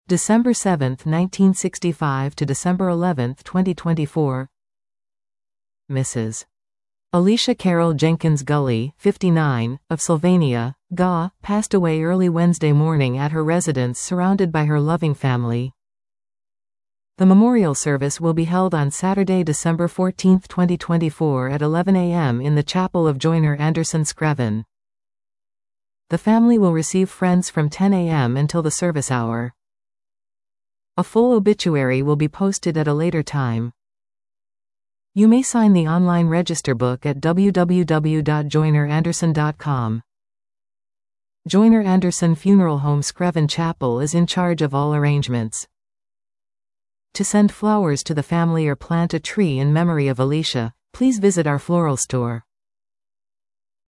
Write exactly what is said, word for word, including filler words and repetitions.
December seventh, nineteen sixty-five to December eleventh, twenty twenty-four. Missus Alicia Carol Jenkins Gully, fifty-nine, of Sylvania, G A, passed away early Wednesday morning at her residence surrounded by her loving family. The memorial service will be held on Saturday, December fourteenth, twenty twenty-four at eleven a m in the chapel of Joyner Anderson Screven. The family will receive friends from ten a m until the service hour. A full obituary will be posted at a later time. You may sign the online register book at w w w dot joyner anderson dot com. Joyner Anderson Funeral Home Screven Chapel is in charge of all arrangements. To send flowers to the family or plant a tree in memory of Alicia, please visit our floral store.